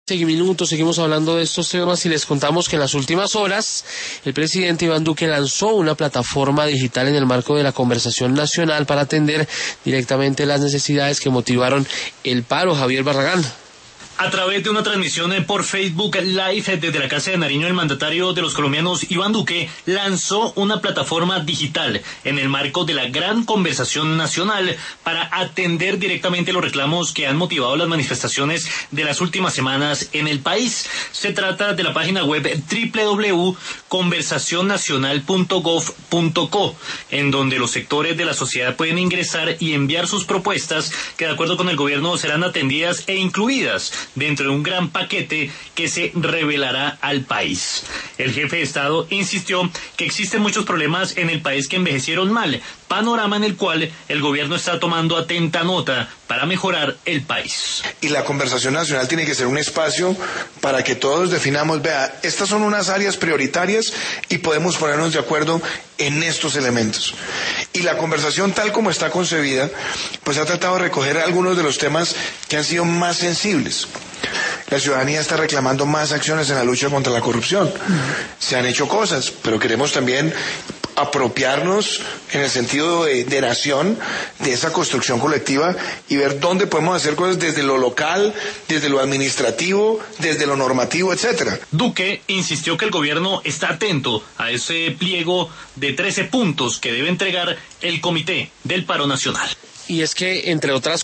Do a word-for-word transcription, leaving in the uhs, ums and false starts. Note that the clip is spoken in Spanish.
Minutos, seguimos hablando de estos temas y les contamos que en las últimas horas el presidente Iván Duque lanzó una plataforma digital en el marco de la conversación nacional para atender directamente las necesidades que motivaron el paro. Javier Barragán. A través de una transmisión por Facebook Live desde la Casa de Nariño, el mandatario de los colombianos, Iván Duque, lanzó una plataforma digital en el marco de la gran conversación nacional para atender directamente los reclamos que han motivado las manifestaciones de las últimas semanas en el país. Se trata de la página web doble u doble u doble u punto conversación nacional punto gov punto co, en donde los sectores de la sociedad pueden ingresar y enviar sus propuestas que, de acuerdo con el gobierno, serán atendidas e incluidas dentro de un gran paquete que se revelará al país. El jefe de Estado insistió que existen muchos problemas en el país que envejecieron mal, panorama en el cual el gobierno está tomando atenta nota para mejorar el país. Y la conversación nacional tiene que ser un espacio para que todos definamos, vea, estas son unas áreas prioritarias y podemos ponernos de acuerdo en estos elementos. Y la conversación tal como está concebida, pues ha tratado de recoger algunos de los temas que han sido más sensibles. La ciudadanía está reclamando más acciones en la lucha contra la corrupción. Se han hecho cosas, pero queremos también apropiarnos en el sentido de, de nación de esa construcción colectiva y ver dónde podemos hacer cosas desde lo local, desde lo administrativo, desde lo normativo, etcétera. Duque insistió que el gobierno está atento a ese pliego de trece puntos que debe entregar el Comité del Paro Nacional. Y es que, entre otras